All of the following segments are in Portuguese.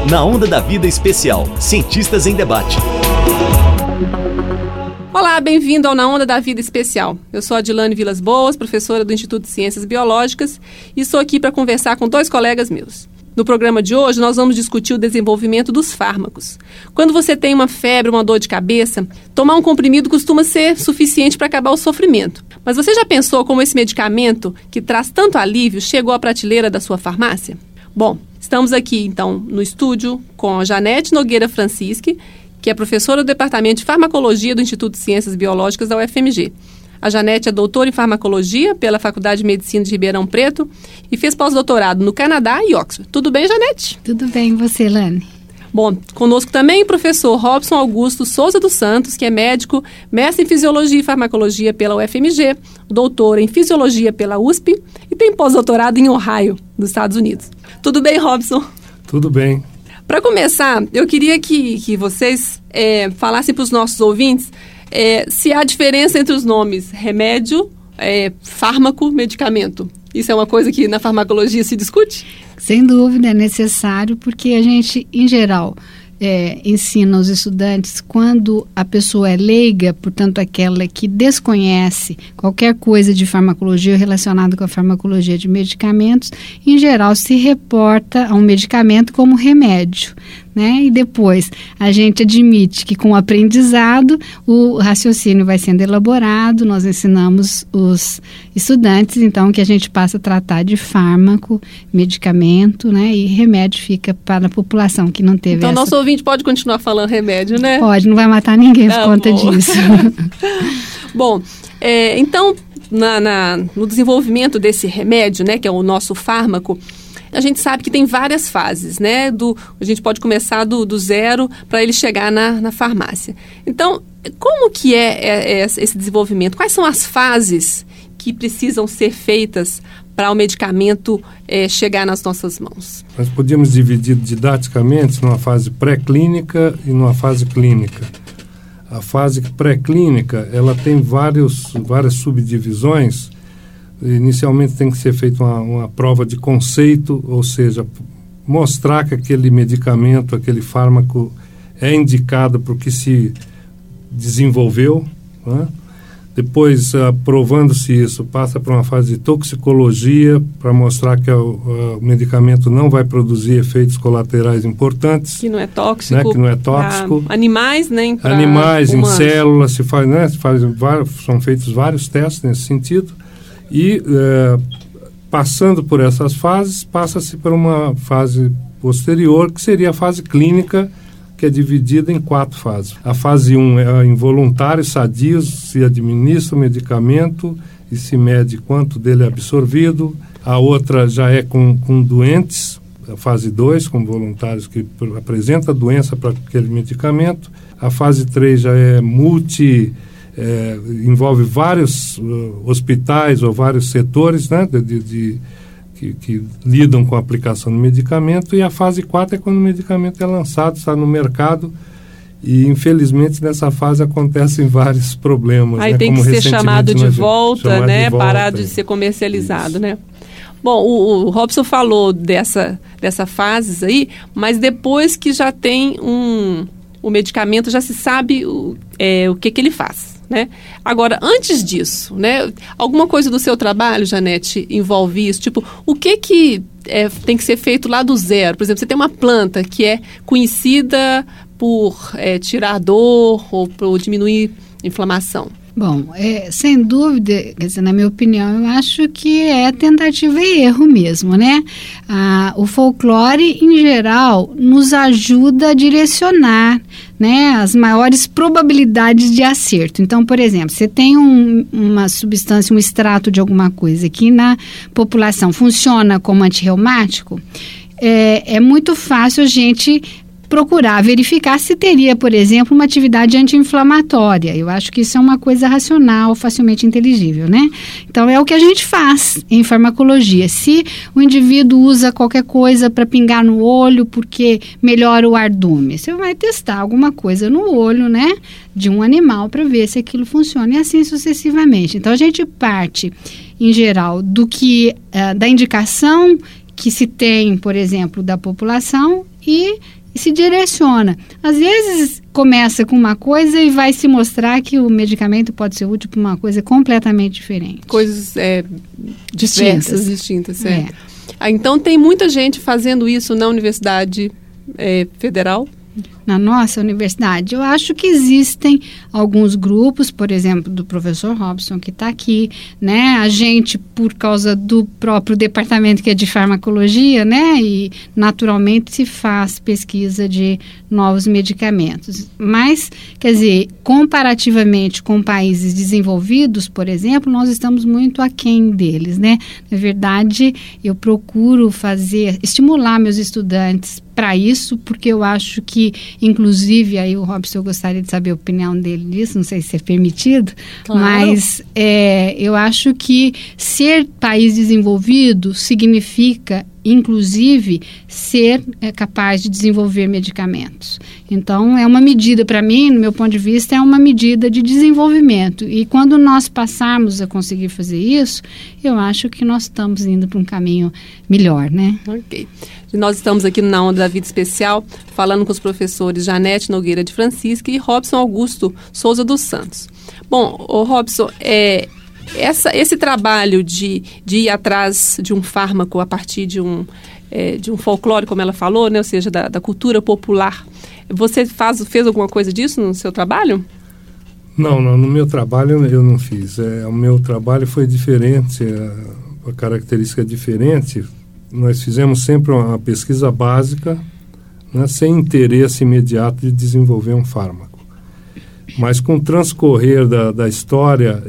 Na Onda da Vida Especial, Cientistas em Debate. Olá, bem-vindo ao Na Onda da Vida Especial. Eu sou a Adilane Vilas Boas, professora do Instituto de Ciências Biológicas, e estou aqui para conversar com dois colegas meus. No programa de hoje, nós vamos discutir o desenvolvimento dos fármacos. Quando você tem uma febre, uma dor de cabeça, tomar um comprimido costuma ser suficiente para acabar o sofrimento. Mas você já pensou como esse medicamento, que traz tanto alívio, chegou à prateleira da sua farmácia? Bom, estamos aqui, então, no estúdio com a Janete Nogueira Francischi, que é professora do Departamento de Farmacologia do Instituto de Ciências Biológicas da UFMG. A Janete é doutora em farmacologia pela Faculdade de Medicina de Ribeirão Preto e fez pós-doutorado no Canadá e Oxford. Tudo bem, Janete? Tudo bem, e você, Lane? Bom, conosco também o professor Robson Augusto Souza dos Santos, que é médico, mestre em Fisiologia e Farmacologia pela UFMG, doutor em Fisiologia pela USP e tem pós-doutorado em Ohio, nos Estados Unidos. Tudo bem, Robson? Tudo bem. Para começar, eu queria que vocês falassem para os nossos ouvintes se há diferença entre os nomes remédio, fármaco, medicamento. Isso é uma coisa que na farmacologia se discute? Sem dúvida, é necessário, porque a gente, em geral, ensina aos estudantes, quando a pessoa é leiga, portanto aquela que desconhece qualquer coisa de farmacologia relacionada com a farmacologia de medicamentos, em geral se reporta a um medicamento como remédio, né? E depois a gente admite que com o aprendizado o raciocínio vai sendo elaborado, nós ensinamos os estudantes, então, que a gente passa a tratar de fármaco, medicamento, né? E remédio fica para a população que não teve então, nosso ouvinte pode continuar falando remédio, né? Pode, não vai matar ninguém por conta disso. Bom, então, no desenvolvimento desse remédio, né, que é o nosso fármaco, a gente sabe que tem várias fases, né? A gente pode começar do zero para ele chegar na farmácia. Então, como que é esse desenvolvimento? Quais são as fases que precisam ser feitas para o medicamento chegar nas nossas mãos? Nós podíamos dividir didaticamente numa fase pré-clínica e numa fase clínica. A fase pré-clínica, ela tem várias subdivisões. Inicialmente tem que ser feita uma prova de conceito, ou seja, mostrar que aquele medicamento, aquele fármaco é indicado para o que se desenvolveu, né? Depois, aprovando-se isso, passa para uma fase de toxicologia para mostrar que o medicamento não vai produzir efeitos colaterais importantes. Que não é tóxico. Né? Que não é tóxico. Animais, nem para animais, humanos. Em células, são feitos vários testes nesse sentido. E, passando por essas fases, passa-se para uma fase posterior, que seria a fase clínica, que é dividida em 4 fases. A fase 1 é involuntário, sadio, se administra o medicamento e se mede quanto dele é absorvido. A outra já é com doentes, a fase 2, com voluntários que apresentam doença para aquele medicamento. A fase 3 já é envolve vários hospitais ou vários setores, né, que lidam com a aplicação do medicamento, e a fase 4 é quando o medicamento é lançado, está no mercado, e infelizmente nessa fase acontecem vários problemas. Aí, né, tem que ser chamado de volta, né, parado de ser comercializado, isso, né? Bom, o Robson falou dessa fase aí, mas depois que já tem o medicamento, já se sabe o que ele faz, né? Agora, antes disso, né, alguma coisa do seu trabalho, Janete, envolve isso? Tipo, o que tem que ser feito lá do zero? Por exemplo, você tem uma planta que é conhecida por tirar dor ou por diminuir inflamação. Bom, sem dúvida, quer dizer, na minha opinião, eu acho que é tentativa e erro mesmo, né? O folclore, em geral, nos ajuda a direcionar, né, as maiores probabilidades de acerto. Então, por exemplo, você tem uma substância, um extrato de alguma coisa que na população funciona como antirreumático, é muito fácil a gente procurar verificar se teria, por exemplo, uma atividade anti-inflamatória. Eu acho que isso é uma coisa racional, facilmente inteligível, né? Então, é o que a gente faz em farmacologia. Se o indivíduo usa qualquer coisa para pingar no olho porque melhora o ardume, você vai testar alguma coisa no olho, né, de um animal para ver se aquilo funciona, e assim sucessivamente. Então, a gente parte, em geral, da indicação que se tem, por exemplo, da população, e e se direciona. Às vezes começa com uma coisa e vai se mostrar que o medicamento pode ser útil para uma coisa completamente diferente. Coisas distintas. Então tem muita gente fazendo isso na Universidade Federal? Na nossa universidade, eu acho que existem alguns grupos, por exemplo, do professor Robson, que está aqui, né? A gente, por causa do próprio departamento que é de farmacologia, né? E naturalmente se faz pesquisa de novos medicamentos. Mas, quer dizer, comparativamente com países desenvolvidos, por exemplo, nós estamos muito aquém deles, né? Na verdade, eu procuro estimular meus estudantes para isso, porque eu acho que, inclusive, aí o Robson, eu gostaria de saber a opinião dele disso, não sei se é permitido, claro. Mas eu acho que ser país desenvolvido significa, inclusive, ser capaz de desenvolver medicamentos. Então, é uma medida, para mim, no meu ponto de vista, é uma medida de desenvolvimento. E quando nós passarmos a conseguir fazer isso, eu acho que nós estamos indo para um caminho melhor, né? Ok. Nós estamos aqui na Onda da Vida Especial, falando com os professores Janete Nogueira de Francisca e Robson Augusto Souza dos Santos. Bom, Robson, esse trabalho de ir atrás de um fármaco a partir de um folclore, como ela falou, né? Ou seja, da cultura popular, você fez alguma coisa disso no seu trabalho? Não, no meu trabalho eu não fiz. O meu trabalho foi diferente, a característica é diferente. Nós fizemos sempre uma pesquisa básica, né, sem interesse imediato de desenvolver um fármaco. Mas com o transcorrer da história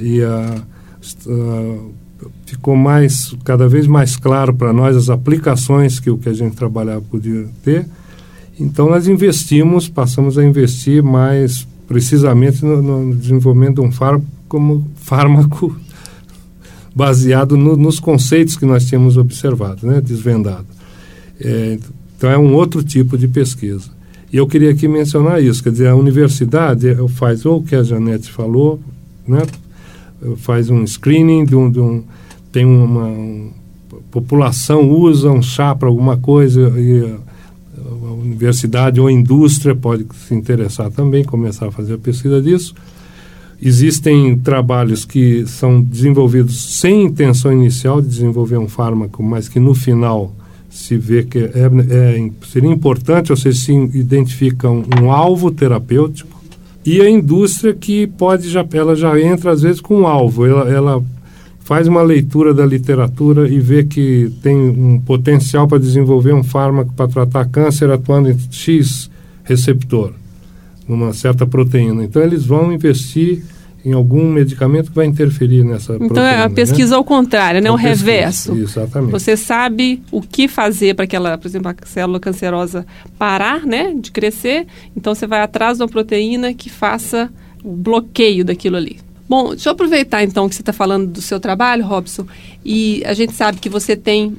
ficou cada vez mais claro para nós as aplicações que o que a gente trabalhava podia ter. Então nós passamos a investir mais precisamente no desenvolvimento de um fármaco baseado nos conceitos que nós tínhamos observado, né, desvendado. Então é um outro tipo de pesquisa. E eu queria aqui mencionar isso, quer dizer, a universidade faz o que a Janete falou, né, faz um screening tem uma população usa um chá para alguma coisa e a universidade ou a indústria pode se interessar também, começar a fazer a pesquisa disso. Existem trabalhos que são desenvolvidos sem intenção inicial de desenvolver um fármaco, mas que no final se vê que seria importante, ou seja, se identifica um alvo terapêutico, e a indústria que ela já entra às vezes com um alvo, ela faz uma leitura da literatura e vê que tem um potencial para desenvolver um fármaco para tratar câncer atuando em X receptor, numa certa proteína. Então, eles vão investir em algum medicamento que vai interferir nessa proteína. Então, é a pesquisa ao contrário, né? O reverso. Exatamente. Você sabe o que fazer para aquela, por exemplo, a célula cancerosa parar, né, de crescer. Então, você vai atrás de uma proteína que faça o bloqueio daquilo ali. Bom, deixa eu aproveitar, então, que você está falando do seu trabalho, Robson, e a gente sabe que você tem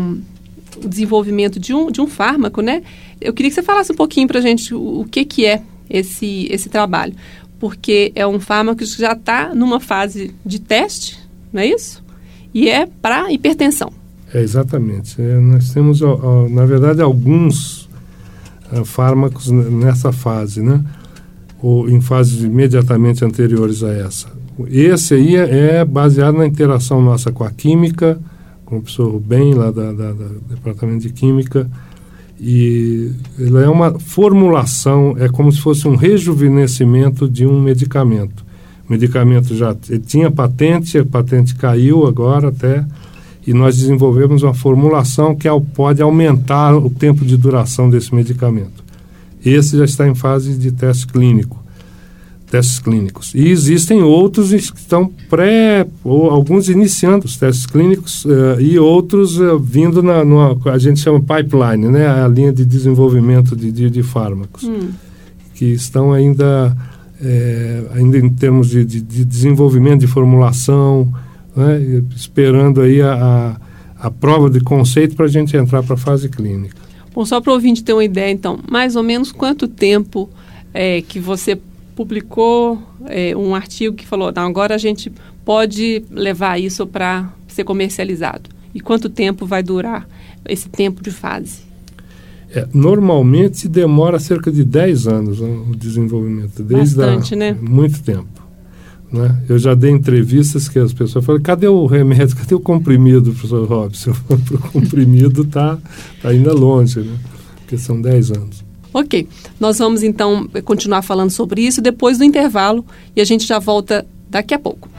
o desenvolvimento de um fármaco, né? Eu queria que você falasse um pouquinho para a gente o que é esse trabalho, porque é um fármaco que já está numa fase de teste, não é isso? E é para hipertensão. Exatamente. Nós temos, na verdade, alguns fármacos nessa fase, né? Ou em fases imediatamente anteriores a essa. Esse aí é baseado na interação nossa com a química, com o professor Rubem, lá do Departamento de Química, e ele é uma formulação, é como se fosse um rejuvenescimento de um medicamento. O medicamento já tinha patente, a patente caiu agora até, e nós desenvolvemos uma formulação que pode aumentar o tempo de duração desse medicamento. Esse já está em fase de testes clínicos. E existem outros que estão ou alguns iniciando os testes clínicos e outros vindo a gente chama pipeline, né? A linha de desenvolvimento de fármacos, que estão ainda em termos de desenvolvimento de formulação, né? Esperando aí a prova de conceito para a gente entrar para a fase clínica. Bom, só para o ouvinte ter uma ideia, então, mais ou menos quanto tempo que você publicou um artigo que falou, não, agora a gente pode levar isso para ser comercializado? E quanto tempo vai durar esse tempo de fase? Normalmente demora cerca de 10 anos o desenvolvimento. Bastante, né? Muito tempo. Né? Eu já dei entrevistas que as pessoas falam, cadê o remédio, cadê o comprimido, professor Robson? O comprimido está ainda longe, né? Porque são 10 anos. Ok, nós vamos então continuar falando sobre isso depois do intervalo e a gente já volta daqui a pouco.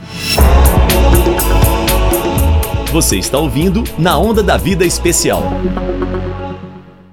Você está ouvindo Na Onda da Vida Especial.